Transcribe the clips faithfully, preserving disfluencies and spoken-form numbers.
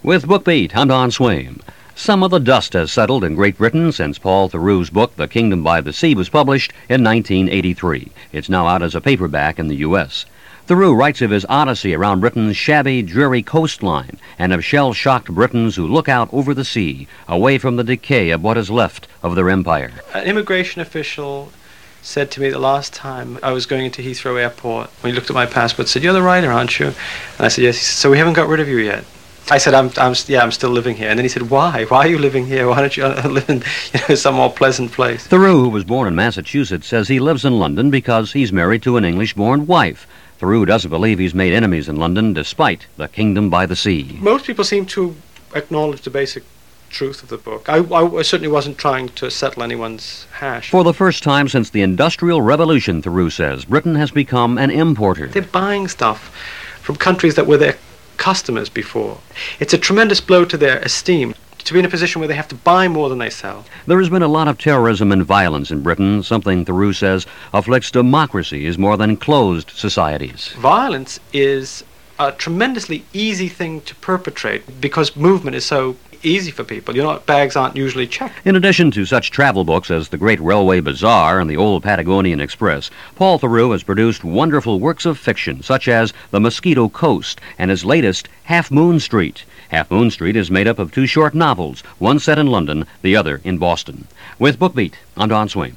With BookBeat, I'm Don Swaim. Some of the dust has settled in Great Britain since Paul Theroux's book, The Kingdom by the Sea, was published in nineteen eighty-three. It's now out as a paperback in the U S Theroux writes of his odyssey around Britain's shabby, dreary coastline and of shell-shocked Britons who look out over the sea, away from the decay of what is left of their empire. An immigration official said to me the last time I was going into Heathrow Airport, when he looked at my passport, said, "You're the writer, aren't you?" And I said, "Yes." He said, "So we haven't got rid of you yet?" I said, I'm, I'm, yeah, I'm still living here. And then he said, "Why? Why are you living here? Why don't you live in you know, some more pleasant place?" Theroux, who was born in Massachusetts, says he lives in London because he's married to an English-born wife. Theroux doesn't believe he's made enemies in London despite The Kingdom by the Sea. Most people seem to acknowledge the basic truth of the book. I, I certainly wasn't trying to settle anyone's hash. For the first time since the Industrial Revolution, Theroux says, Britain has become an importer. They're buying stuff from countries that were their customers before. It's a tremendous blow to their esteem to be in a position where they have to buy more than they sell. There has been a lot of terrorism and violence in Britain, something Theroux says afflicts democracies more than closed societies. Violence is a tremendously easy thing to perpetrate because movement is so easy for people. You know, bags aren't usually checked. In addition to such travel books as The Great Railway Bazaar and The Old Patagonian Express, Paul Theroux has produced wonderful works of fiction such as The Mosquito Coast and his latest Half Moon Street. Half Moon Street is made up of two short novels, one set in London, the other in Boston. With BookBeat, I'm Don Swaim.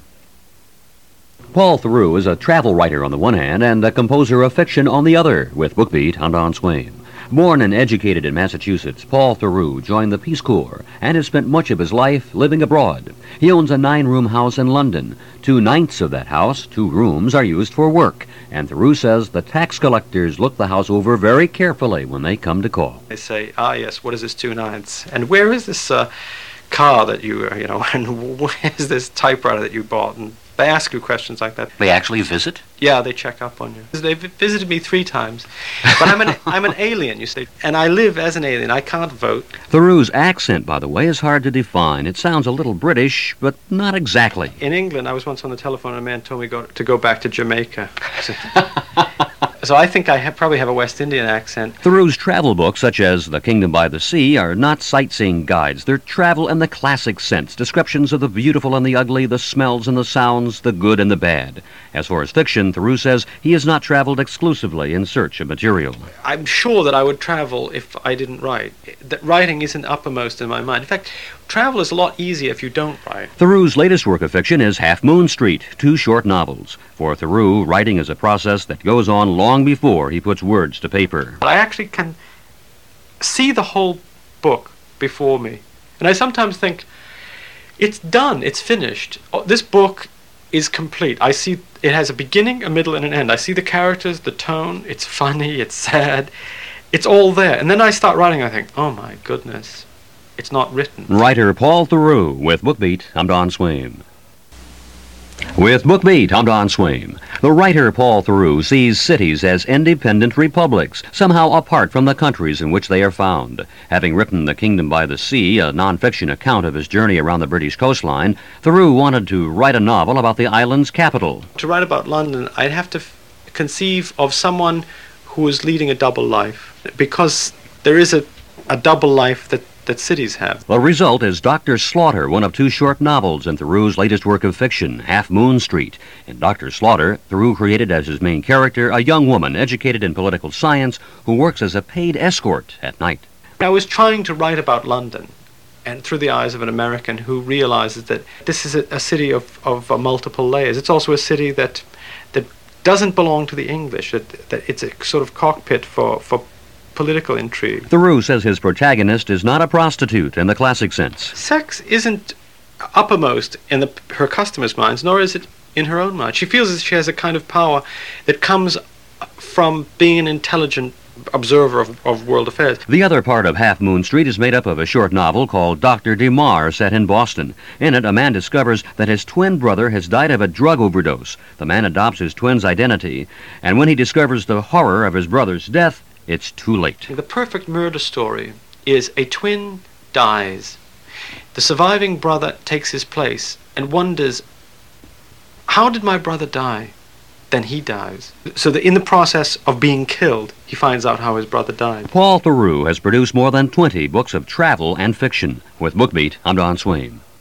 Paul Theroux is a travel writer on the one hand and a composer of fiction on the other. With BookBeat, I'm Don Swaim. Born and educated in Massachusetts, Paul Theroux joined the Peace Corps and has spent much of his life living abroad. He owns a nine-room house in London. Two-ninths of that house, two rooms, are used for work. And Theroux says the tax collectors look the house over very carefully when they come to call. They say, "Ah, yes, what is this two-ninths? And where is this uh, car that you, uh, you know, and where is this typewriter that you bought?" And they ask you questions like that. They actually visit? Yeah, they check up on you. They've visited me three times. But I'm an, I'm an alien, you see. And I live as an alien. I can't vote. Theroux's accent, by the way, is hard to define. It sounds a little British, but not exactly. In England, I was once on the telephone and a man told me go, to go back to Jamaica. So I think I have, probably have a West Indian accent. Theroux's travel books, such as The Kingdom by the Sea, are not sightseeing guides. They're travel in the classic sense, descriptions of the beautiful and the ugly, the smells and the sounds, the good and the bad. As for his fiction, Theroux says he has not traveled exclusively in search of material. I'm sure that I would travel if I didn't write. That writing isn't uppermost in my mind. In fact, travel is a lot easier if you don't write. Theroux's latest work of fiction is Half Moon Street, two short novels. For Theroux, writing is a process that goes on long before he puts words to paper. But I actually can see the whole book before me. And I sometimes think, it's done, it's finished. Oh, this book is complete. I see it has a beginning, a middle, and an end. I see the characters, the tone, it's funny, it's sad. It's all there. And then I start writing, I think, oh my goodness, it's not written. Writer Paul Theroux. With BookBeat, I'm Don Swaim. With BookBeat, I'm Don Swaim. The writer Paul Theroux sees cities as independent republics, somehow apart from the countries in which they are found. Having written The Kingdom by the Sea, a non-fiction account of his journey around the British coastline, Theroux wanted to write a novel about the island's capital. To write about London, I'd have to f- conceive of someone who is leading a double life, because there is a, a double life that that cities have. The result is Doctor Slaughter, one of two short novels in Theroux's latest work of fiction, Half Moon Street. In Doctor Slaughter, Theroux created as his main character a young woman educated in political science who works as a paid escort at night. I was trying to write about London, and through the eyes of an American who realizes that this is a, a city of, of uh, multiple layers. It's also a city that that doesn't belong to the English, that, that it's a sort of cockpit for, for political intrigue. Theroux says his protagonist is not a prostitute in the classic sense. Sex isn't uppermost in the, her customers' minds, nor is it in her own mind. She feels that she has a kind of power that comes from being an intelligent observer of, of world affairs. The other part of Half Moon Street is made up of a short novel called Doctor DeMar, set in Boston. In it, a man discovers that his twin brother has died of a drug overdose. The man adopts his twin's identity, and when he discovers the horror of his brother's death, it's too late. The perfect murder story is a twin dies. The surviving brother takes his place and wonders, how did my brother die? then he dies. So that in the process of being killed, he finds out how his brother died. Paul Theroux has produced more than twenty books of travel and fiction. With BookBeat, I'm Don Swain.